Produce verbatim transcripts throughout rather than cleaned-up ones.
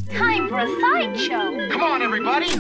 time for a sideshow. Come on, everybody!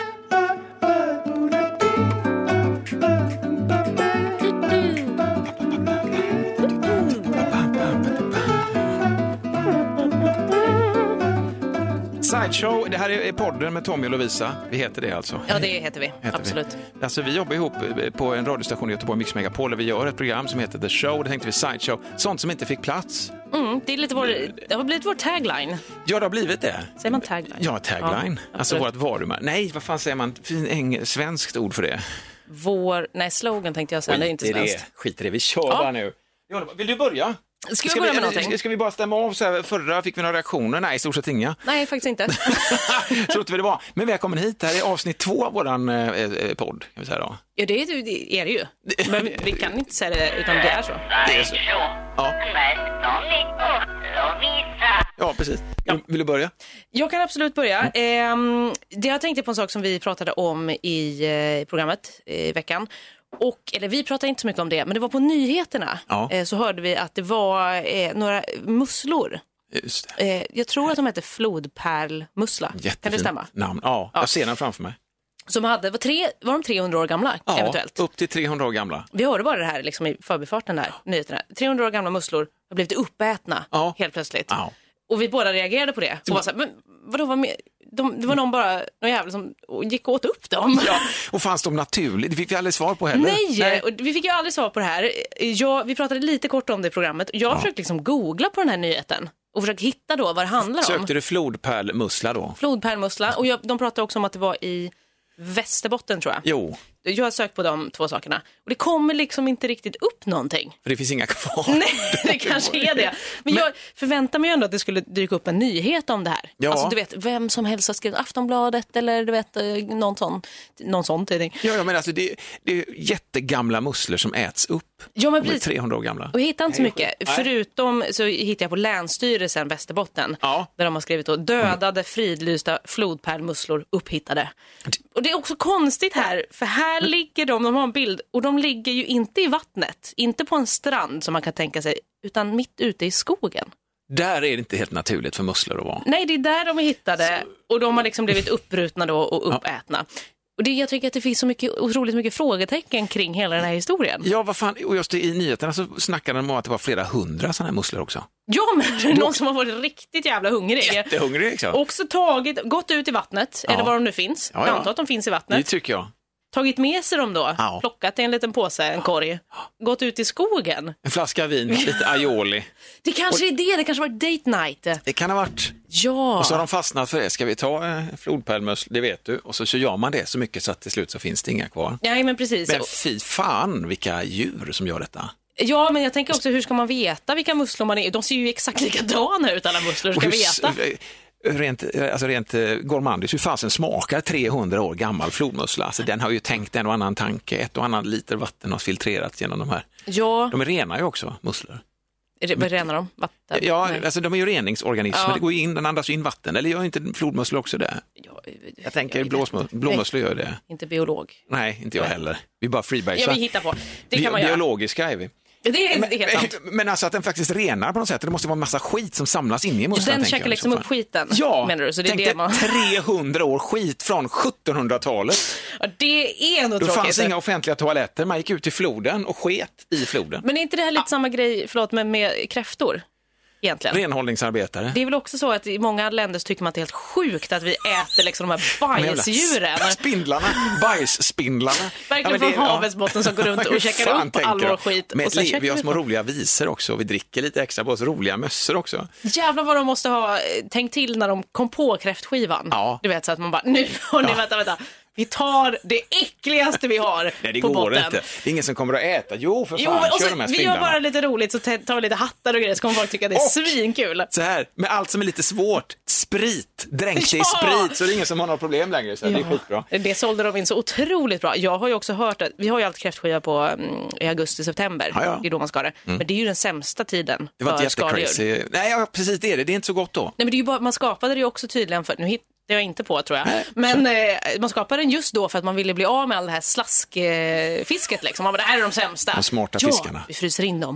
Sideshow, det här är podden med Tommy och Lovisa. Vi heter det alltså. Ja, det heter vi. Heter absolut. Vi. Alltså, vi jobbar ihop på en radiostation i Göteborg, Mix Megapol, där vi gör ett program som heter The Show. Det tänkte vi Sideshow. Sånt som inte fick plats. Mm, det, är lite vår, det har blivit vår tagline. Ja, det har blivit det. Säger man tagline? Ja, tagline. Ja, alltså vårt varumärke. Nej, vad fan säger man? Fin, eng, svenskt ord för det. Vår, nej, slogan tänkte jag säga. Det är inte svenskt. Det. Skit i det, vi kör ja. bara nu. Vill du börja? Ska, ska, vi, vi, med ska, ska vi bara stämma av så här, förra fick vi några reaktioner? Nej, i stort sett inga. Nej, faktiskt inte. Så låter vi det vara. Men välkommen hit, det här är avsnitt två av våran eh, podd, kan vi säga då. Ja, det är, det är det ju. Men vi kan inte säga det, utan det är så. Det är så. Ja. Ja, precis. Ja. Vill du börja? Jag kan absolut börja. Mm. Eh, det jag tänkte på en sak som vi pratade om i eh, programmet i veckan. Och, eller vi pratade inte så mycket om det, men det var på nyheterna. Ja. Eh, så hörde vi att det var eh, några musslor. Just det. Eh, jag tror att de heter flodpärlmussla. Jättefint kan det stämma? Namn. Ja, ja, jag ser den framför mig. Som hade, var, tre, var de trehundra år gamla ja, eventuellt? Upp till trehundra år gamla. Vi hörde bara det här liksom, i förbifarten där, nyheterna. trehundra år gamla musslor har blivit uppätna ja. helt plötsligt. Ja. Och vi båda reagerade på det. Och var så här, men vadå, vad med? De, det var någon bara, någon jävel som gick åt upp dem. Ja, och fanns de naturligt? Det fick vi aldrig svar på heller. Nej, Nej. Och vi fick ju aldrig svar på det här. Jag, vi pratade lite kort om det i programmet. Jag ja. försökte liksom googla på den här nyheten. Och försökte hitta då vad det handlar om. Sökte du flodpärlmussla då? Flodpärlmussla. Och jag, de pratade också om att det var i Västerbotten, tror jag. Jo. Jag har sökt på de två sakerna. Och det kommer liksom inte riktigt upp någonting. För det finns inga kvar. Nej, det kanske är det. Men, Men jag förväntar mig ändå att det skulle dyka upp en nyhet om det här. Ja. Alltså du vet, vem som helst har skrivit Aftonbladet eller du vet, någon sån, någon sån tidning. Ja, ja men alltså det, det är jättegamla musslor som äts upp. Ja, men precis. trehundra år gamla. Och jag hittar inte så mycket. Nej. Förutom så hittar jag på Länsstyrelsen Västerbotten. Ja. Där de har skrivit då, dödade fridlysta flodpärlmusslor upphittade. Och det är också konstigt här, för här mm. ligger de, de har en bild, och de ligger ju inte i vattnet, inte på en strand som man kan tänka sig, utan mitt ute i skogen. Där är det inte helt naturligt för musslor att vara. Nej, det är där de är hittade, så... och de har liksom blivit uppbrutna då och uppätna. Ja. Och det, jag tycker att det finns så mycket, otroligt mycket frågetecken kring hela den här historien. Ja, vad fan, och just i nyheterna så snackade de om att det var flera hundra sådana här musslor också. Ja, men det är någon som har varit riktigt jävla hungrig. Jättehungrig liksom. Också tagit, gått ut i vattnet, ja. eller var de nu finns. Ja, ja. Jag antar att de finns i vattnet. Det tycker jag. Tagit med sig dem då, ja. plockat en liten påse, en korg, gått ut i skogen. En flaska vin, lite aioli. Det kanske och, är det, det kanske var date night. Det kan ha varit. Ja. Och så har de fastnat för det. Ska vi ta eh, flodpärlmussla, det vet du. Och så, så gör man det så mycket så att till slut så finns det inga kvar. Nej, men precis. Men fy fan, vilka djur som gör detta. Ja, men jag tänker också, hur ska man veta vilka musslor man är? De ser ju exakt likadana ut, alla musslor, ska veta. Rent, alltså rent gourmandis, hur fasen smakar trehundra år gammal flodmussla? Alltså den har ju tänkt en och annan tanke, ett och annan liter vatten har filtrerats genom de här. Ja. De är rena ju också, musslor. Är det, vad renar de? Vatten? Ja, Nej. alltså de är ju reningsorganismer, ja. det går ju in, den andas in vatten. Eller gör inte flodmusslor också det? Ja, jag, jag, jag tänker jag, blåsmus, blåmusslor gör det. Inte biolog. Nej, inte jag Nej. heller. Vi bara freebase. Ja, vi hittar på. Det kan Bi- man göra. Biologiska är vi. Det är, men, det är helt sant. Men alltså att den faktiskt renar på något sätt. Det måste vara en massa skit som samlas in i musslan. Den käkar liksom upp skiten, ja, menar du? Så det är det man... trehundra år skit från sjuttonhundratalet. Ja, det är nog Då tråkigt. fanns inga offentliga toaletter. Man gick ut i floden och sket i floden. Men är inte det här lite ah. samma grej, förlåt, med, med kräftor? Egentligen. Renhållningsarbetare. Det är väl också så att i många länder så tycker man att det är helt sjukt att vi äter liksom de här bajsdjuren. Spindlarna, bajsspindlarna. Verkligen ja, från havets botten som går runt och käkar upp all vår skit. Men och sen vi, vi har små vi roliga visor också. Vi dricker lite extra på oss, roliga mössor också. Jävlar vad de måste ha tänkt till när de kom på kräftskivan. Ja. Du vet så att man bara, nu har ni, ja. vänta, vänta. Vi tar det äckligaste vi har. Nej, det på går botten. Inte. Det är ingen som kommer att äta. Jo, för fan, jo, och så, kör de här vi gör bara lite roligt så tar vi lite hattar och grejer så kommer folk tycka att det är och, svinkul. Så här, med allt som är lite svårt. Sprit, dränkt ja. i sprit så det är ingen som har några problem längre. Så ja. det är skitbra. Det sålde de in så otroligt bra. Jag har ju också hört att vi har ju alltid kräftskiva på mm, i augusti-september. Ja, ja. Det är då man ska det. Mm. Men det är ju den sämsta tiden. Det var inte jättecrazy. Nej, ja, precis det är det. Det är inte så gott då. Nej, men det är ju bara, man skapade det ju också tydligen för, nu hit, det är jag inte på tror jag. Nej, men eh, man skapade den just då för att man ville bli av med all det här slaskfisket. Eh, liksom. Man bara, det här är de sämsta. De smarta ja, fiskarna. Vi fryser in dem.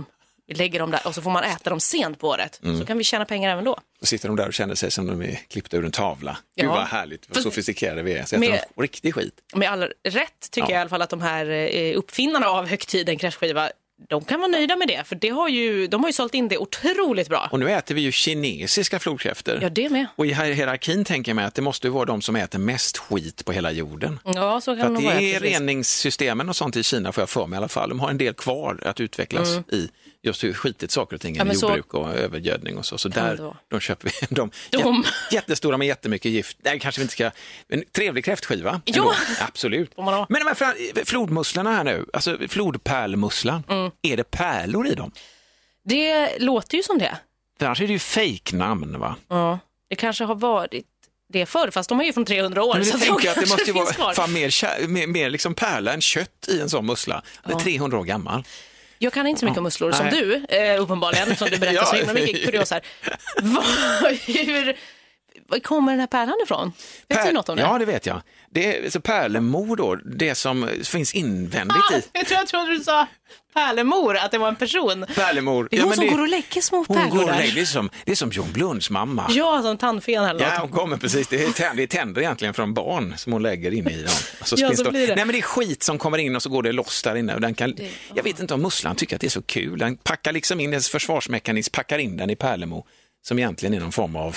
Vi lägger dem där och så får man äta dem sent på året. Mm. Så kan vi tjäna pengar även då. Och sitter de där och känner sig som de är klippta ur en tavla. Ja. Gud vad härligt, vad sofistikerade vi är. Så äter de riktig skit. Med all rätt tycker ja. jag i alla fall att de här uppfinnarna av högtiden kräftskiva, de kan vara nöjda med det, för det har ju, de har ju sålt in det otroligt bra. Och nu äter vi ju kinesiska flodkräftor. Ja, det med. Och i hierarkin tänker jag mig att det måste vara de som äter mest skit på hela jorden. Ja, så kan för det att vara. Det är reningssystemen och sånt i Kina, får jag för mig i alla fall. De har en del kvar att utvecklas mm. i just hur skitigt saker och ting är, ja, jordbruk så... och övergödning och så. Så där de köper vi de, de... jättestora med jättemycket gift. Nej, kanske vi inte ska... En trevlig kräftskiva. Ja, ändå. Absolut. Men de här flodmusslorna här nu, alltså flodpärlmusslan, mm. är det pärlor i dem? Det låter ju som det. För annars är det ju fejknamn, va? Ja, det kanske har varit det förr, fast de är ju från trehundra år. Men så jag tänker att det måste ju vara fan mer, kär, mer, mer liksom pärla än kött i en sån mussla. Det är ja. trehundra år gammal. Jag kan inte så mycket om musslor som du, eh, uppenbarligen, som du berättar ja. så himla mycket kurios här. Vad, hur, var kommer den här pärlan ifrån? Vet Pär, du något om det? Ja, det vet jag. Det är så pärlemor då, det som finns invändigt ah, i. Jag tror jag trodde du sa pärlemor, att det var en person. Pärlemor. Det är hon ja, som det, går och lägger små pärlor hon går och där. lägger, det, är som, det är som John Blunds mamma. Ja, som tandfen eller något. Ja, hon kommer precis. Det är, tänder, det är tänder egentligen från barn som hon lägger in i dem. Alltså, ja, så blir det. Nej, men det är skit som kommer in och så går det loss där inne. Och den kan, det, jag vet inte om musslan tycker att det är så kul. Den packar liksom in, dess försvarsmekanism packar in den i pärlemor som egentligen är någon form av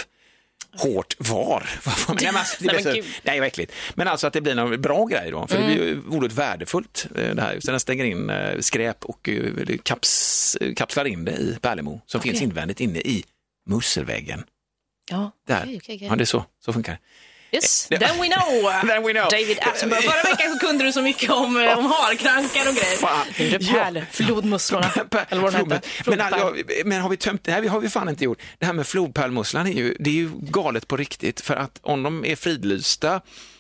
hårt var. Nej, men alltså, det blir så, nej, verkligen. Men alltså att det blir någon bra grej då. För mm. det blir ju oerhört värdefullt det här. Så den stänger in skräp och kaps, kapslar in det i pärlemor som okay. finns invändigt inne i musselväggen. Ja, där. Okay, okay, okay. Ja, det är så. Så funkar det. Yes, then we know. Then we know. David Attenborough. Förra veckan så kunde du så mycket om, om harkrankar och grejer. Fan. Det är pärl, ja. flodmusslorna. Eller vad det men, ja, men har vi tömt det här? Vi har vi fan inte gjort. Det här med flodpärlmusslan är ju, det är ju galet på riktigt. För att om de är fridlysta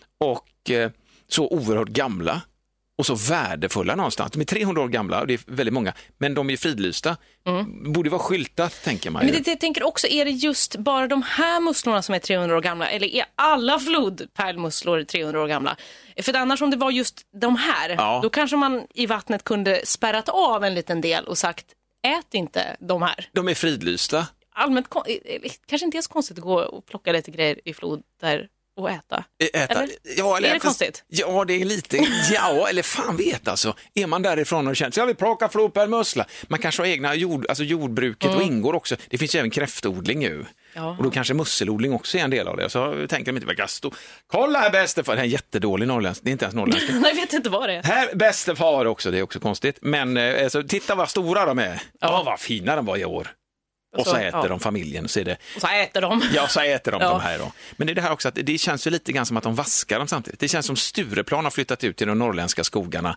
och eh, så oerhört gamla och så värdefulla någonstans. De är trehundra år gamla och det är väldigt många, men de är fridlysta. Mm. Borde vara skyltat, tänker man ju. Men det, jag tänker också, är det just bara de här musslorna som är trehundra år gamla, eller är alla flodpärlmusslor trehundra år gamla? För annars om det var just de här, ja. då kanske man i vattnet kunde spärrat av en liten del och sagt, ät inte de här. De är fridlysta. Allmänt, kanske inte är så konstigt att gå och plocka lite grejer i flod där och äta. äta. Eller? Ja, eller är det konstigt? Ja, det är lite, ja, eller fan vet alltså. Är man därifrån och känner, så jag vill plocka flodpärlmussla. Man kanske har egna jord, alltså jordbruket mm. och ingår också. Det finns ju även kräftodling ju. Ja. Och då kanske musselodling också är en del av det. Så tänkte jag inte, vad gasto. Kolla här bäste far, det är en jättedålig norrländsk. Det är inte ens norrländsk. Nej, jag vet inte vad det är. Här bäste far också, det är också konstigt. Men alltså, titta vad stora de är. Ja, oh, vad fina de var i år. Och så, så äter ja. de familjen. Så är det... Och så äter de. Ja, så äter de ja. de här då. Men det är det här också att det känns ju lite grann som att de vaskar dem samtidigt. Det känns som Stureplan har flyttat ut till de norrländska skogarna.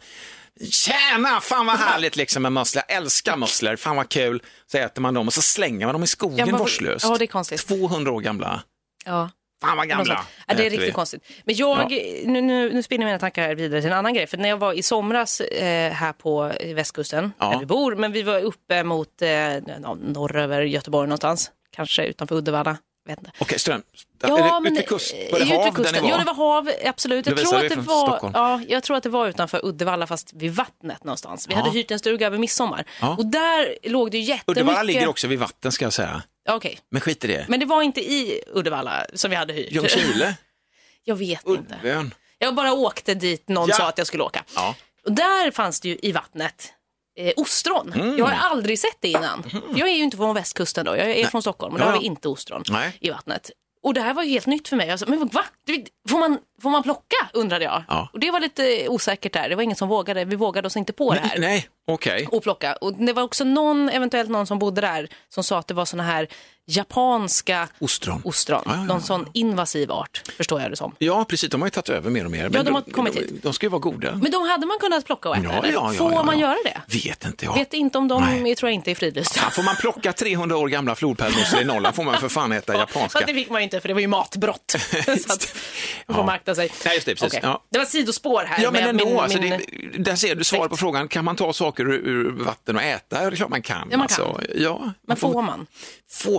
Tjäna, fan vad härligt liksom med musslor. Jag älskar musslor, fan vad kul. Så äter man dem och så slänger man dem i skogen ja, vårdslöst. Ja, det är konstigt. tvåhundra år gamla. Ja. Fan vad gamla. Ja, det är riktigt vi. konstigt. Men jag, ja. nu, nu, nu spinner mina tankar vidare till en annan grej. För när jag var i somras eh, här på västkusten, ja. där vi bor, men vi var uppe mot eh, norröver Göteborg någonstans. Kanske utanför Uddevalla. Okej, okay, Ström. Ja, är det ute vid kust? Var det hav där ni var? Ja, det var hav, absolut. Jag tror, att det var, Stockholm. ja, jag tror att det var utanför Uddevalla, fast vid vattnet någonstans. Vi ja. hade hyrt en stuga över midsommar. Ja. Och där låg det jättemycket... Uddevalla ligger också vid vatten, ska jag säga. Okej. Okay. Men skit i det. Men det var inte i Uddevalla som vi hade hyrt. Ljungskile? Jag vet Uddevön. inte. Jag bara åkte dit, någon ja. sa att jag skulle åka. Ja. Och där fanns det ju i vattnet eh, ostron. Mm. Jag har aldrig sett det innan. Mm. Jag är ju inte från västkusten då. Jag är Nej. från Stockholm, men ja. där har vi inte ostron Nej. i vattnet. Och det här var ju helt nytt för mig. Alltså, men va? Får man, får man plocka, undrade jag. Ja. Och det var lite osäkert där. Det var ingen som vågade. Vi vågade oss inte på det här. Nej, okej. Okay. Och plocka. Och det var också någon, eventuellt någon som bodde där, som sa att det var såna här japanska ostron. ostron. Ja, ja, ja. Någon sån invasiv art, förstår jag det som. Ja, precis. De har ju tagit över mer och mer. Ja, men de har de, kommit de, hit. De ska ju vara goda. Men de hade man kunnat plocka och äta, ja, ja, ja, Får ja, ja. man göra det? Vet inte jag. Vet inte om de, Nej. jag tror jag inte är fridlysta. Ja, får man plocka trehundra år gamla flodpärlmusslor i Norrland får man för fan äta japanska. Fast det fick man ju inte, för det var ju matbrott. Så att man får ja. makta sig. Nej, just det, precis. Okay. Ja. Det var sidospår här. Ja, men ändå, min, alltså, min... det, där ser du svar på frågan. Kan man ta saker ur, ur vatten och äta? Ja, det är klart man kan. Ja, man kan. Alltså, ja, men får man? Få...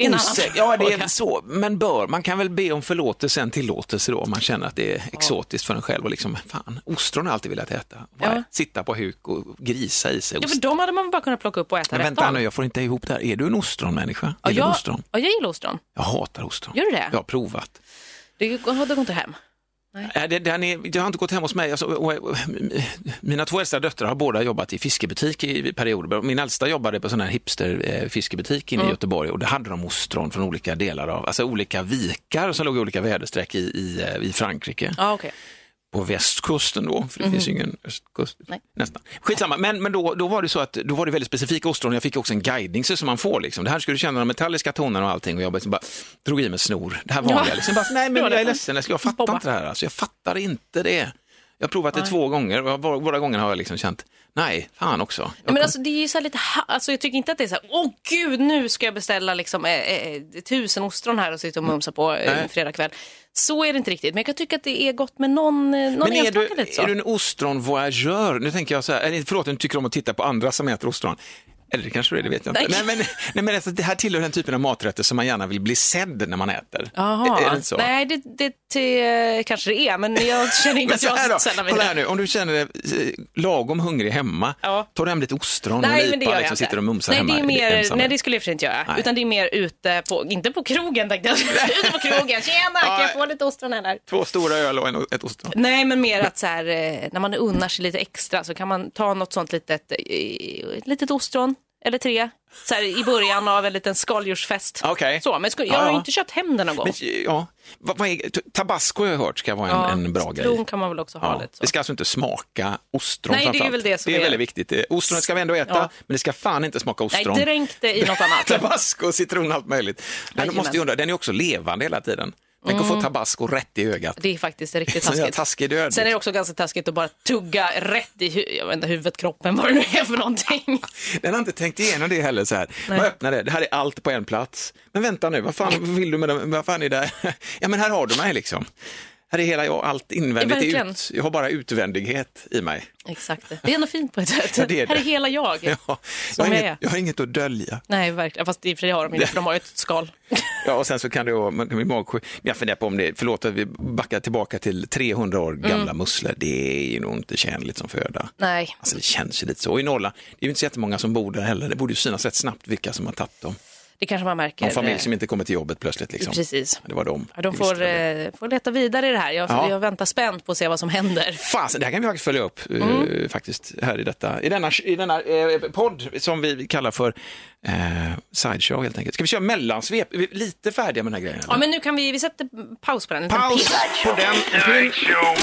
Det är en Osä- annan ja, det är fråga. så. Men bör, man kan väl be om förlåtelse, en tillåtelse då, om man känner att det är exotiskt för en själv. Och liksom, fan, ostron har jag alltid velat äta. Bara Ja. sitta på huk och grisa i sig Ja, ost. för de hade man bara kunnat plocka upp och äta Men rätt vänta av. nu, jag får inte ihop det här. Är du en ostronmänniska? Ja, Gillar du jag, ostron? ja, jag gillar ostron. Jag hatar ostron. Gör du det? Jag har provat. Det går inte hem. Äh, det, den är, det har inte gått hem hos mig. Alltså, och, och, mina två äldsta döttrar har båda jobbat i fiskebutik i perioder. Min äldsta jobbade på sån här hipster eh, fiskebutik inne mm. i Göteborg, och det hade de ostron från olika delar av, alltså olika vikar som låg i olika väderstreck i, i, i Frankrike. Ah, okay. På västkusten då, för det mm. finns ju ingen östkust. Nej. Nästan. Skitsamma, men, men då, då var det så att då var det väldigt specifika ostron. Jag fick också en guidning så som man får liksom. Det här skulle du känna de metalliska tonerna och allting, och jag bara, bara drog i med snor. Det här vanliga ja. liksom. Bara, nej men jag är ledsen, jag, jag fattar inte det här. Alltså, jag fattar inte det. Jag har provat det nej. två gånger och båda gångerna har jag liksom känt, nej, fan också. Jag men kom... alltså det är ju så här lite, alltså jag tycker inte att det är så här, åh gud, nu ska jag beställa liksom eh, eh, tusen ostron här och sitta och mumsa på eh, fredag kväll. Så är det inte riktigt, men jag kan tycka att det är gott med någon, någon men är enstaka du, lite så. är du en ostron-voyageur? Nu tänker jag så här, förlåt, du tycker om att titta på andra som äter ostron. Eller det kanske det är, det vet jag inte. Nej, nej, men, nej, men alltså, det här tillhör den typen av maträtter som man gärna vill bli sedd när man äter. Jaha. Är, är det så? Nej, det, det, det kanske det är, men jag känner inte att jag sällar mig. Kolla här nu, om du känner dig lagom hungrig hemma, ja. tar du hem lite ostron nej, och lipa, liksom, sitter och mumsar nej, hemma. Det är mer, ensam. nej, det skulle jag för inte göra. Nej. Utan det är mer ute på, inte på krogen, tänkte jag. Ute på krogen, tjena, kan jag få lite ostron här? Två stora öl och en, ett ostron. Nej, men mer att så här, när man unnar sig lite extra så kan man ta något sånt litet, ett litet ostron. Eller tre, så här, i början av en liten skaldjursfest. Okay. Så, men jag har ja, ja. inte köpt hem den någon gång. Men, ja. vad, vad är, tabasco har jag hört ska vara en, ja, en bra grej. Citron kan man väl också ha ja. lite så. Det ska alltså inte smaka ostron. Nej, det är väl det som det är, är väldigt viktigt. Ostronet ska vi ändå äta, ja. men det ska fan inte smaka ostron. Nej, dränk det i något annat. Tabasco, citron, allt möjligt. Den, måste ju undra, den är också levande hela tiden. Tänk mm. att få tabasco rätt i ögat. Det är faktiskt riktigt taskigt. taskig död. Sen är det också ganska taskigt att bara tugga rätt i hu- jag vet inte, huvudet, kroppen, vad det nu är för någonting. Den har inte tänkt igenom det heller så här. Man öppnar det, det här är allt på en plats. Men vänta nu, vad fan vill du med det? Vad fan är det? Ja, men här har du mig liksom. Här är hela jag, allt invändigt är ut. Jag har bara utvändighet i mig. Exakt. Det är ändå fint på ett sätt. Ja, det är det. Här är hela jag. Ja, jag, som har jag, inget, jag har inget att dölja. Nej, verkligen. Fast i och för sig har de inte, för de har ju ett skal. Ja, och sen så kan det vara, man kan bli magsjuk. Jag funderar på om det, förlåt att vi backar tillbaka till trehundra år gamla mm. musslor. Det är ju nog inte tjänligt som föda. Nej. Alltså det känns ju lite så. Och i Norrland, det är ju inte så jättemånga som bor där heller. Det borde ju synas rätt snabbt vilka som har tagit dem. Det kanske man märker. En familj som inte kommer till jobbet plötsligt. Liksom. Precis. Det var de. Ja, de får, eh, får leta vidare i det här. Jag, ja. jag väntar spänt på att se vad som händer. Fasen, det här kan vi faktiskt följa upp mm. uh, faktiskt här i detta. I denna, i denna uh, podd som vi kallar för uh, sideshow helt enkelt. Ska vi köra mellansvep? Vi är lite färdiga med den här grejen. Ja, men nu kan vi, vi sätter paus på den. Paus på den. En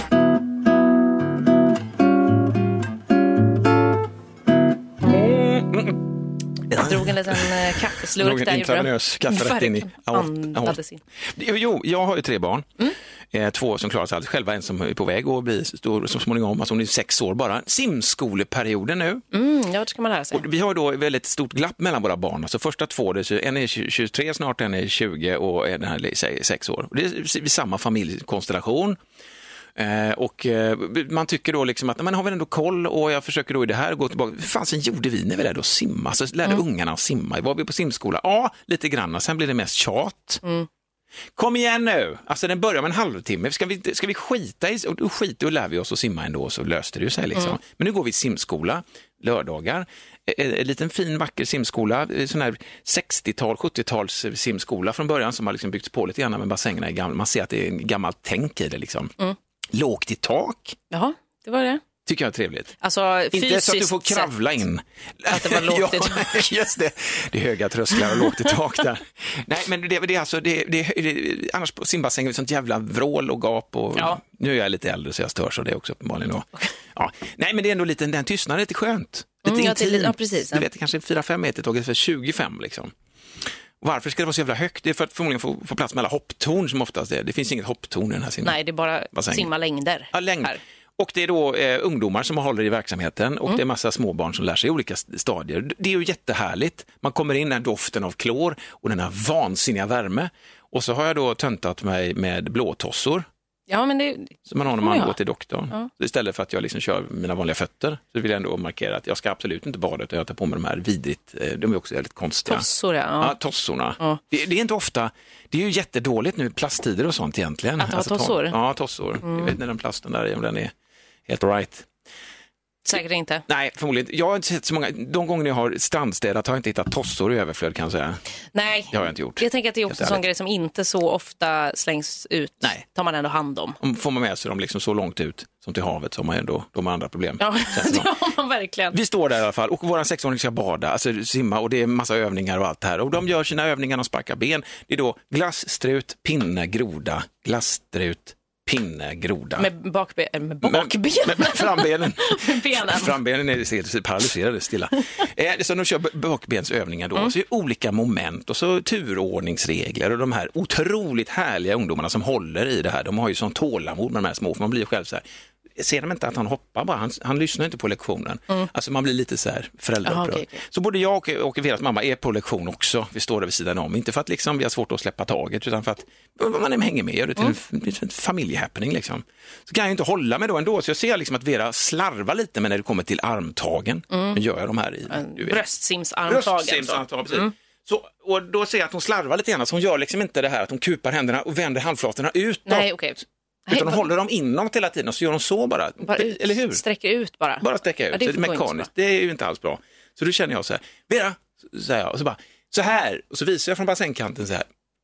Jag drog en liten äh, kaffeslurk där. Intravenös kaffe rätt in i. Andades in. Jo, jag har ju tre barn. Mm. Eh, två som klarar sig alldeles själva, en som är på väg och blir stor så småningom, alltså hon är sex år bara. Simskoleperioden nu. Mm, ja, det ska man lära sig. Och vi har då väldigt stort glapp mellan våra barn. Alltså första två, det är, en är tjugotre snart, en är tjugo och den här är sex år. Och det är samma familjekonstellation. Eh, och eh, man tycker då liksom att men har vi ändå koll, och jag försöker då i det här gå tillbaka. Hur fan sen gjorde vi när vi lärde oss simma? Så lärde mm. ungarna att simma. Var vi på simskola? Ja, lite grann. Och sen blir det mest tjat. Mm. Kom igen nu. Alltså den börjar med en halvtimme. Ska vi, ska vi skita i, och skiter och lär vi oss att simma ändå, så löste det ju sig liksom. Mm. Men nu går vi i simskola lördagar. En, en liten fin vacker simskola, sån här sextiotal, sjuttio-tals simskola från början som har liksom byggts på lite grann med bassängerna i gamla. Man ser att det är en gammal tänk i det liksom. Mm. Lågt i tak. Jaha, det var det. Tycker jag är trevligt. Alltså, inte så att du får kravla in. Att det var lågt i tak. Ja, just det. Det är höga trösklar och lågt i tak där. Nej, men det, det är alltså, det, det, det, annars på simbassängen är det sånt jävla vrål och gap. Och, ja. Nu är jag lite äldre så jag stör, så det är också uppenbarligen då. Ja. Nej, men det är ändå lite, den tystnaden är lite skönt. Lite mm, intimt. Ja, ja, precis. Du vet, kanske fyra fem meter tåget för tjugofem liksom. Varför ska det vara så jävla högt? Det är för att förmodligen få, få plats med alla hopptorn som oftast är. Det finns inget hopptorn i den här simma. Nej, det är bara bassängen. Simma längder. Ja, längd. Här. Och det är då eh, ungdomar som håller i verksamheten, och mm. det är massa småbarn som lär sig i olika stadier. Det är ju jättehärligt. Man kommer in den doften av klor och den här vansinniga värme. Och så har jag då töntat mig med blåtossor. Ja, men det... Så man har när man går till doktorn. Ja. Så istället för att jag liksom kör mina vanliga fötter så vill jag ändå markera att jag ska absolut inte bada utan jag tar på mig de här vidrigt, de är också väldigt konstiga. Tossor, ja. Ja, tossorna. Ja. Det, det är inte ofta, det är ju jättedåligt nu, plasttider och sånt egentligen. Att ha alltså, tossor? Ta, ja, tossor. Mm. Jag vet inte den plasten där, om den är helt right. Säkert inte. Nej, förmodligen. Jag har inte sett så många, de gånger jag har strandstädat har jag inte hittat tossor i överflöd kan jag säga. Nej, det har jag inte gjort. Jag tänker att det är också en sån grej som inte så ofta slängs ut. Nej. Tar man ändå hand om. Om får man med sig dem liksom så långt ut som till havet så har man ändå de har andra problem. Ja, det har man verkligen. Vi står där i alla fall och våran sexåring ska bada, alltså simma och det är massa övningar och allt här. Och de gör sina övningar och sparkar ben. Det är då glasstrut, pinne, groda, glasstrut, pinne, groda. Med, bakbe- med bakbenen. Med, med frambenen. Benen. Frambenen är helt paralyserade stilla. eh, så de kör bakbensövningar då. Mm. Så är det olika moment och så turordningsregler och de här otroligt härliga ungdomarna som håller i det här. De har ju sån tålamod med de här små, för man blir ju själv så här. Ser de inte att han hoppar bara, han, han lyssnar inte på lektionen. Mm. Alltså man blir lite så här föräldraupprörd. Okay, okay. Så både jag och, och Veras mamma är på lektion också. Vi står där vid sidan om. Inte för att liksom vi har svårt att släppa taget utan för att man är hänger med. Gör det till mm. en, en familjehappening liksom. Så kan jag inte hålla mig då ändå. Så jag ser liksom att Vera slarvar lite med när det kommer till armtagen. Mm. Men gör jag de här i. Bröstsimsarmtagen. Bröstsimsarmtagen, precis. Mm. Så, och då ser jag att hon slarvar lite grann. Så hon gör liksom inte det här att hon kupar händerna och vänder handflatorna utåt. Nej, okej. Okay. Utan de håller dem inom hela tiden och så gör de så bara. bara ut, eller hur? Sträcker ut bara. Bara sträcka ut. Ja, det är, så det är mekaniskt. Det är ju inte alls bra. Så då känner jag så här, Vera, säger jag, och så bara, så här. Och så visar jag från bassängkanten så här.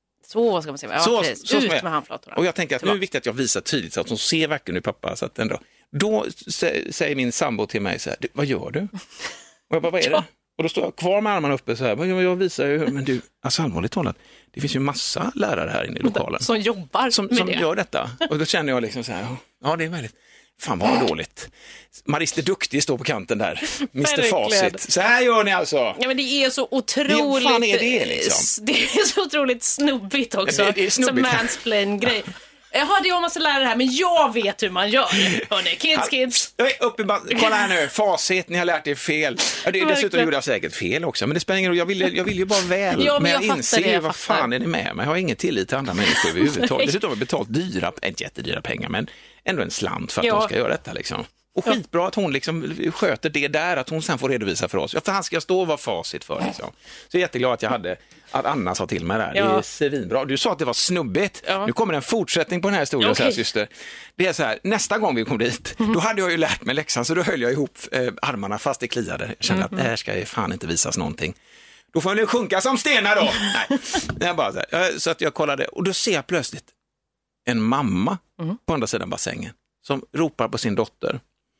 Så ska man se. Ja, så, precis. så ut med handflatorna. Och jag tänker att nu är det viktigt att jag visar tydligt så att hon ser verkligen hur pappa. Så att ändå. Då säger min sambo till mig så här, vad gör du? Och jag bara, vad är det? Ja. Och då står jag kvar med armarna uppe så här, jag visar ju, men du, alltså allvarligt talat, det finns ju massa lärare här inne i lokalen. Som jobbar som, med som det. gör detta. Och då känner jag liksom så här, ja det är väldigt, fan vad dåligt. Marister Duktig står på kanten där, mister Facit. Så här gör ni alltså. Ja men det är så otroligt, det, fan är det, liksom? Det är så otroligt snubbigt också. Ja, det, det är snubbigt. Som mansplain-grej. Jaha, det är jag måste lära det här, men jag vet hur man gör. Hörrni, kids, kids. Upp i kolla här nu, facit, ni har lärt er fel. Ja, det, dessutom gjorde jag säkert fel också, men det spelar ingen roll. Jag vill, jag vill ju bara väl. Ja, men jag, men jag inser det, vad fan är det med mig? Jag har ingen tillit till andra människor överhuvudtaget. Dessutom har jag betalt dyra, inte jättedyra pengar, men ändå en slant för att ja. de ska göra detta liksom. Och skitbra att hon liksom sköter det där, att hon sen får redovisa för oss. Ja, för han ska stå och vara facit för liksom. Så jag är jätteglad att jag hade, att Anna sa till mig där. Ja. Det är svinbra. Du sa att det var snubbigt. Ja. Nu kommer en fortsättning på den här historien, okay. Så här, syster. Det är så här, nästa gång vi kom dit, mm. då hade jag ju lärt mig läxan, så då höll jag ihop eh, armarna fast det kliade. Jag kände mm. att det här ska ju fan inte visas någonting. Då får jag sjunka som stenar då. Nej, jag bara så, här, så att jag kollade, och då ser jag plötsligt en mamma mm. på andra sidan bassängen som ropar på sin dotter.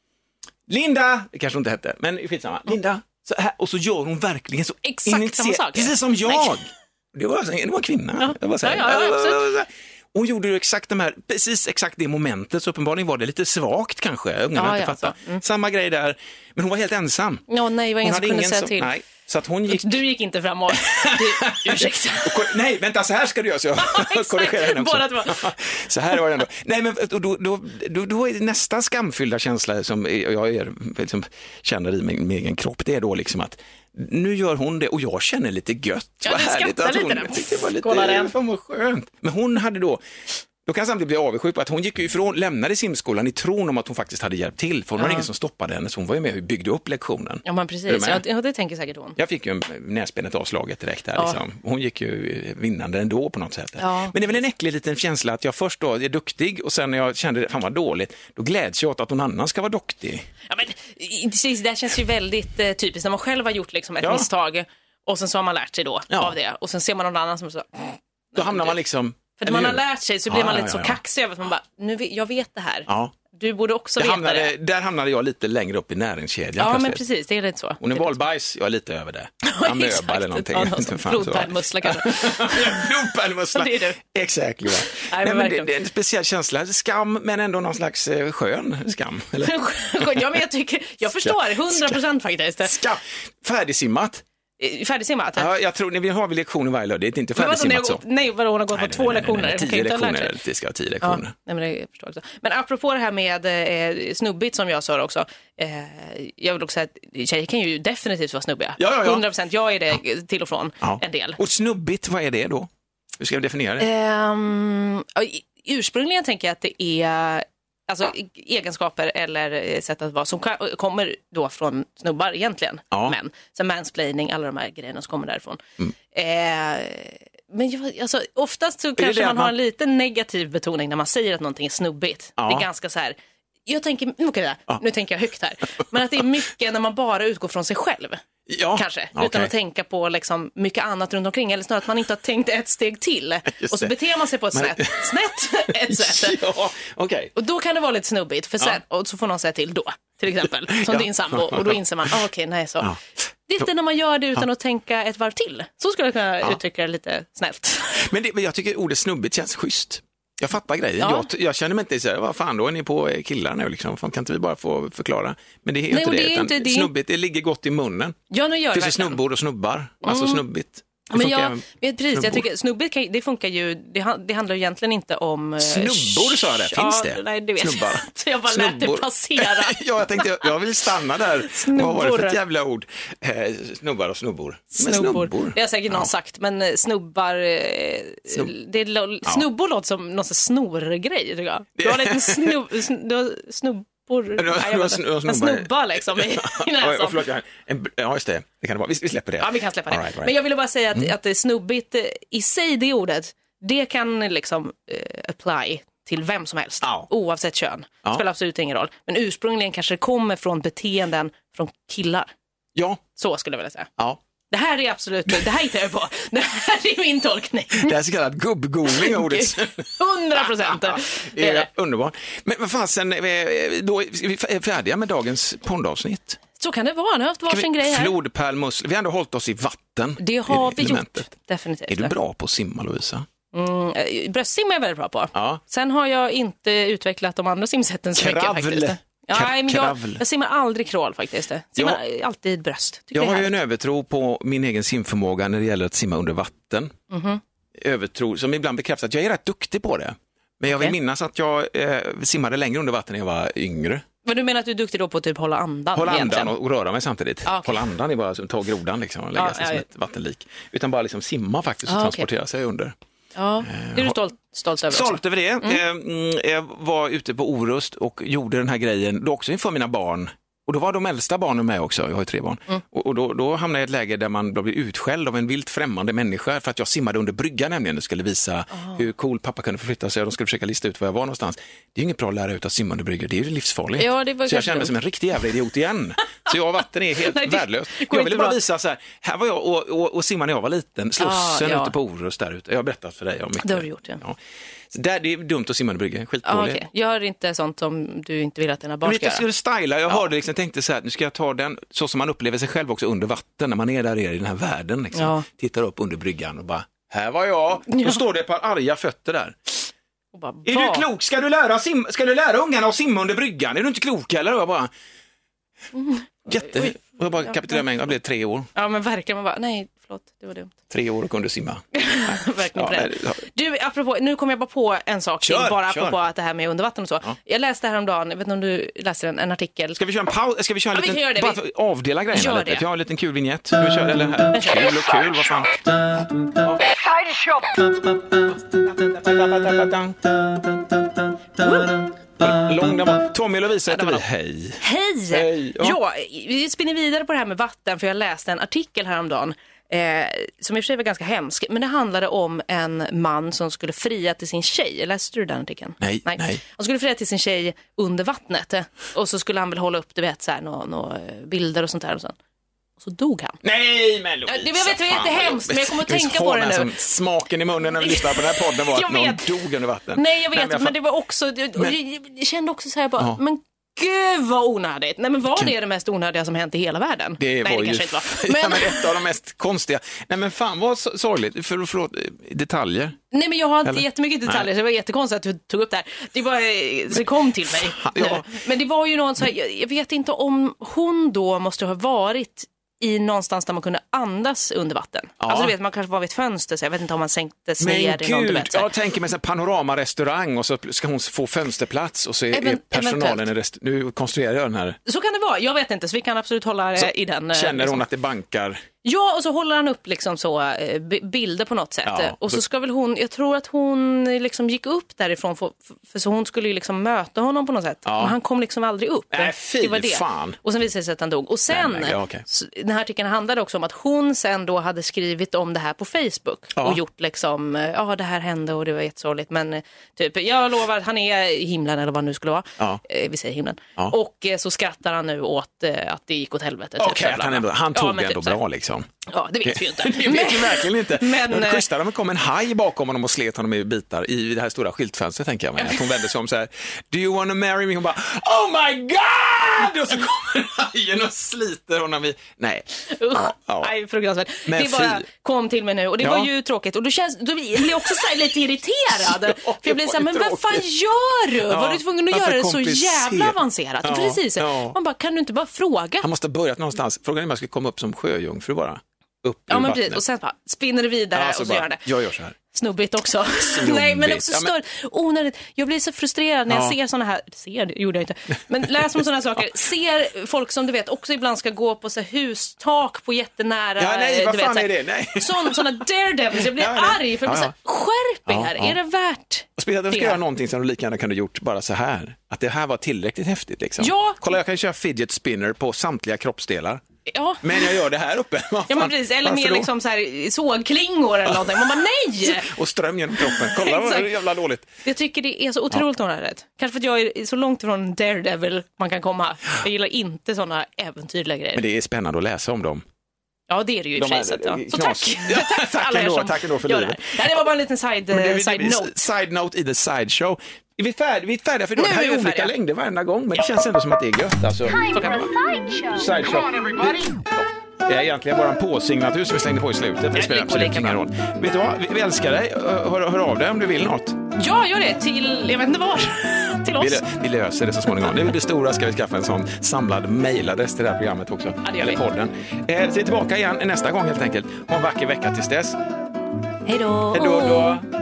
Linda, det kanske hon inte hette, men skitsamma. Linda, så här, och så gör hon verkligen så exakt initier- samma sak. Precis som jag. Det var, det var en kvinna. Ja. Jag var så här, ja, ja, absolut. Hon gjorde ju exakt de här, precis exakt det momentet, så uppenbarligen var det lite svagt kanske. Ungarna ja, inte ja, fattat. Mm. Samma grej där, men hon var helt ensam. Ja, nej, det var ingen som kunde säga som, till. Nej. Så att hon gick... Du gick inte fram och... Du, ursäkta. Nej, vänta, så här ska du göra, så jag ja, korrigerar henne också. Båda så här var det ändå. Nej, men då, då, då, då är det nästa skamfyllda känsla som jag är, liksom, känner i min, min egen kropp. Det är då liksom att nu gör hon det och jag känner lite gött. Ja, vad härligt att hon... Det var lite, fan vad skönt. Men hon hade då... Då kan jag samtidigt bli avundsjuk på att hon gick ifrån, lämnade simskolan i tron om att hon faktiskt hade hjälpt till. För hon ja. var ingen som stoppade henne, så hon var ju med och byggde upp lektionen. Ja, men precis. Ja, det, det tänker säkert hon. Jag fick ju näsbenet avslaget direkt där. Ja. Liksom. Hon gick ju vinnande ändå på något sätt. Ja. Men det är väl en äcklig liten känsla att jag först då är duktig och sen när jag kände att han var dåligt, då gläds jag åt att någon annan ska vara duktig. Ja, men precis, det här känns ju väldigt eh, typiskt när man själv har gjort liksom, ett ja. misstag och sen så har man lärt sig då ja. av det. Och sen ser man någon annan som så... Då hamnar man liksom... För när man har lärt sig så blir ja, man lite ja, ja, ja. så kaxig över att man bara, nu vet, jag vet det här. Ja. Du borde också det veta hamnade, det. Där hamnade jag lite längre upp i näringskedjan. Ja, plötsligt. men precis, det är lite så. Hon är valbajs, jag är lite över det. Amöba eller någonting. Ja, flodpärlmussla kanske. Flodpärlmussla. Det är du. Exakt, ja. Nej, Nej, men det, det är en speciell känsla. Skam, men ändå någon slags eh, skön skam. Eller? ja, men jag tycker, jag förstår, hundra procent faktiskt. Skam. Färdigsimmat. Färdigsimmat? Ja, jag tror, vi har vi lektioner varje lördag, det är inte färdigsimmat så. Nej, vadå, hon har gått nej, på två nej, lektioner. Nej, nej, tio lektioner, det ska vara tio lektioner. Ja, nej, men det förstår jag också. Men apropå det här med eh, snubbigt som jag sa också, eh, jag vill också säga att tjejer kan ju definitivt vara snubbiga. Ja, ja, ja. hundra procent, jag är det ja. till och från ja. en del. Och snubbigt, vad är det då? Hur ska jag definiera det? Um, ursprungligen tänker jag att det är alltså egenskaper eller sätt att vara som kommer då från snubbar egentligen, ja. män. Så mansplaining, alla de här grejerna som kommer därifrån. Mm. Eh, men jag, alltså, oftast så kanske man, man har en lite negativ betoning när man säger att någonting är snubbigt. Ja. Det är ganska så här, jag tänker, okay, ja. nu tänker jag högt här, men att det är mycket när man bara utgår från sig själv. Ja, kanske, okay. Utan att tänka på liksom mycket annat runt omkring. Eller snarare att man inte har tänkt ett steg till. Och så beter man sig på ett snett, men... snett ett sätt. Ja, okay. Och då kan det vara lite snubbigt. För sen, ja. Och så får någon säga till då, till exempel. Som ja. din sambo. Och då inser man, ah, okej, okay, nej så. Ja. Det är inte när man gör det utan ja. att tänka ett varv till. Så skulle jag kunna ja. uttrycka det lite snällt. Men, det, men jag tycker ordet snubbigt känns schysst. Jag fattar grejen. Ja. Jag, jag känner mig inte så här, vad fan då är ni på killar nu liksom? Fan, kan inte vi bara få förklara? Men det är ju inte det. det, är inte det. Snubbigt, det ligger gott i munnen. Ja, nu gör det. Finns det snubbor och snubbar? Mm. Alltså snubbigt. Det men jag vet precis, snubbor. Jag tycker snubbigt kan, det funkar ju, det, det handlar ju egentligen inte om... Snubbor sa jag det, finns det? Ja, nej, det vet snubbar. Så jag bara lät det passera. Ja, jag tänkte, jag, jag vill stanna där. Snubbor. Vad var det för ett jävla ord? Eh, snubbar och snubbor. Snubbor. snubbor. Det har säkert någon ja. sagt, men snubbar... Eh, Snubb. det är, snubbor ja. låter som någon sån snorgrej, tycker jag. Du har lite snubb... snubb Por... Ja, en snubba liksom i, i näsan. Ja, förlåt, en, ja, just det. Det kan det vara. Vi, vi släpper det. Ja, vi kan släppa det. Right, right. Men jag ville bara säga att, mm. att det är snubbigt i sig, det ordet, det kan liksom uh, apply till vem som helst, ja. oavsett kön. Ja. Det spelar absolut ingen roll. Men ursprungligen kanske det kommer från beteenden från killar. Ja. Så skulle jag vilja säga. Ja. Det här är absolut, det här hittar jag på. Det här är min tolkning. Det är så kallad gubbgoogling ordet. Hundra procent. Det är underbart. Men vad fan, sen, då är vi färdiga med dagens poddavsnitt. Så kan det vara, nu har haft varsin grej här. Flodpärlmusslor, vi har ändå hållit oss i vatten. Det har vi gjort, definitivt. Är du bra på att simma, Lovisa? Mm, bröstsim är jag väldigt bra på. Ja. Sen har jag inte utvecklat de andra simsätten så mycket faktiskt. Ja, men jag, jag simmar aldrig crawl faktiskt. Jag simmar ja. alltid bröst. Jag, jag har ju en övertro på min egen simförmåga när det gäller att simma under vatten. Mm-hmm. Övertro som ibland bekräftar att jag är rätt duktig på det. Men jag vill okay. minnas att jag eh, simmade längre under vatten när jag var yngre. Men du menar att du är duktig då på att typ hålla andan? Hålla egentligen? andan och, och röra mig samtidigt. Ah, okay. Hålla andan är bara att ta grodan liksom, och lägga ah, sig ja, som ja. ett vattenlik. Utan bara liksom simma faktiskt och ah, transportera okay. sig under. Ja, det är du stolt, stolt över Stolt också. över det. Mm. Jag var ute på Orust och gjorde den här grejen då också inför mina barn. Och då var de äldsta barnen med också, jag har ju tre barn. Mm. Och, och då, då hamnade jag i ett läge där man blev utskälld av en vilt främmande människa för att jag simmade under bryggan nämligen och skulle visa oh. hur cool pappa kunde förflytta sig och de skulle försöka lista ut var jag var någonstans. Det är ju inget bra att lära ut att simma under bryggan, det är ju livsfarligt. Ja, det var så jag kände mig som en riktig jävla idiot igen. Så jag och vatten är helt Nej, värdelöst. Jag ville bara visa så här, här var jag och, och, och simma när jag var liten, slussen ah, ja. ute på Orust där ute. Jag har berättat för dig om mycket. Det har du gjort, ja. ja. Så där, det är dumt att simma under bryggan, skitdåligt. Ah, okay. Gör inte sånt som du inte vill att dina barn ska göra. Jag skulle styla, jag ja. hörde liksom, tänkte så här, nu ska jag ta den så som man upplever sig själv också under vatten, när man är där i den här världen liksom. Ja. Tittar upp under bryggan och bara, här var jag. Ja. Då står det ett par arga fötter där. Och bara, är du klok? Ska du lära, sim- ska du lära ungarna att simma under bryggan? Är du inte klok eller? Och jag bara, jätte... Oj. Och jag bara kapitulerade mig, jag blev tre år. Ja, men verkligen, man bara, nej, förlåt, det var dumt. Tre år och kunde simma. Verkligen ja, nej, du, apropå, nu kom jag bara på en sak kör, till, bara apropå kör. att det här med undervatten och så. Ja. Jag läste häromdagen, jag vet inte om du läser en, en artikel. Ska vi köra en paus? Ska vi köra en ja, liten, vi bara för avdela grejerna gör lite? Det. Jag har en liten kul vignett. Ska vi köra, eller här? Kul och kul, vad fan. Lång där. Tommy och Lovisa heter vi. Hej. Hej. Hej. Ja. ja, vi spinner vidare på det här med vatten för jag läste en artikel häromdagen eh, som i och för sig var ganska hemsk, men det handlade om en man som skulle fria till sin tjej. Läste du den artikeln? Nej, nej. nej. Han skulle fria till sin tjej under vattnet och så skulle han väl hålla upp, du vet, så här, några, några bilder och sånt där och så. Och så dog han. Nej, men Lovisa, det, jag vet, det är jättehemskt, men jag kommer att tänka på det nu. Som smaken i munnen när vi lyssnade på den här podden var att någon dog under vatten. Nej, jag vet, Nej, men, jag men det var också, men, jag, jag kände också så här bara, ja. men gud vad onödigt. Nej, men var det det mest onödiga som hänt i hela världen? Det Nej, var det ju kanske inte var. Men... ja, men ett av de mest konstiga. Nej, men fan vad sorgligt. För, förlåt, detaljer. Nej, men jag har inte Eller? jättemycket detaljer. Nej. Så det var jättekonstigt att du tog upp det här. Det bara det kom till mig. Ja. Men det var ju någon så här, jag, jag vet inte om hon då måste ha varit i någonstans där man kunde andas under vatten. Ja. Alltså du vet, man kanske var vid ett fönster så jag vet inte om man sänktes men ner gud, i någon, du vet. Jag tänker mig en panoramarestaurang och så ska hon få fönsterplats och så är Even, personalen i rest- nu konstruerar jag den här. Så kan det vara, jag vet inte, så vi kan absolut hålla så i den. Känner liksom. hon att det bankar Ja, och så håller han upp liksom så eh, bilder på något sätt. Ja, och så så... ska väl hon, jag tror att hon liksom gick upp därifrån för, för så hon skulle ju liksom möta honom på något sätt. Ja. Men han kom liksom aldrig upp. Nej, fy det var det. Fan. Och sen visade det sig att han dog. Och sen, nej, nej, okay. så, den här artikeln handlade också om att hon sen då hade skrivit om det här på Facebook. Ja. Och gjort liksom, ja det här hände och det var jättesorgligt. Men typ, jag lovar att han är i himlen eller vad det nu skulle vara. Ja. Eh, vi säger himlen. Ja. Och eh, så skrattar han nu åt eh, att det gick åt helvete. Okej, okay, han, ändå, han tog ja, det ändå typ, bra liksom. Ja, det vet vi ju inte. Det vet vi verkligen inte. Men det schyssta om det kom en haj bakom honom och slet honom i bitar i det här stora skyltfönstret, tänker jag mig. Att hon vände sig om så här, do you wanna marry me? Hon bara, oh my god! Och så kommer hajen och sliter honom i... Nej. Usch, ja. Nej, fruktansvärt. Men det bara fy. kom till mig nu och det ja. var ju tråkigt. Och då, känns, då blir jag också så här lite irriterad. ja, för jag blir så här, men vad fan gör du? Ja. Var du tvungen att göra det så jävla avancerat? Ja. Precis. Ja. Man bara, kan du inte bara fråga? Han måste ha börjat någonstans. Frågan är om jag ska komma upp som sjöjungfru bara. Upp ja, men precis. Och sen bara spinner det vidare ja, så och så bara, gör det. Jag gör så här. Snubbigt också. Snubbigt. Nej, men också stör. Onödigt. Jag blir så frustrerad när jag ja. ser såna här... Ser, det gjorde jag inte. Men läser om såna här saker. Ser folk som du vet också ibland ska gå på så här hustak på jättenära... Ja, nej, vad du fan vet, är det? Nej. Sån, såna daredevils. Jag blir ja, arg för att ja, ja. skärp er. Ja, ja. Är det värt och spela, ska göra någonting som du lika gärna kunde gjort bara så här. Att det här var tillräckligt häftigt liksom. Ja. Kolla, jag kan köra fidget spinner på samtliga kroppsdelar. Ja. Men jag gör det här uppe. Ja, men precis. Eller mer liksom så här sågklingor eller någonting. Man bara, nej! Och ström genom kroppen. Kolla vad det är jävla dåligt. Jag tycker det är så otroligt ja. onödigt. Kanske för att jag är så långt ifrån Daredevil man kan komma. Jag gillar inte sådana äventyrliga grejer. Men det är spännande att läsa om dem. Ja, det är det ju i De priset. Ja. Så tack. Ja, tack för tack alla ändå, er som tack ändå för gör livet. det här. Det var bara en liten side, det, side det, note. Side note i the sideshow. Är vi färdiga, vi är färdiga för idag? Det här är, är olika färdiga. längder varenda gång, men det känns ändå som att det är gött. Alltså. Time for a sideshow. Sideshow. Come on, everybody. Det är egentligen bara en påsignatur som vi slängde på i slutet. Det spelar absolut ingen roll. Vet du vad? Vi, vi älskar dig. Hör, hör av dig om du vill något. Ja, gör det. Till, jag vet inte var. Till oss. Vi, vi löser det så småningom. Det blir stora, ska vi skaffa en sån samlad mejladress till det här programmet också. Ja, det gör vi. Eller podden. Eh, så vi är tillbaka igen nästa gång helt enkelt. Ha en vacker vecka tills dess. Hej då. Hej då då.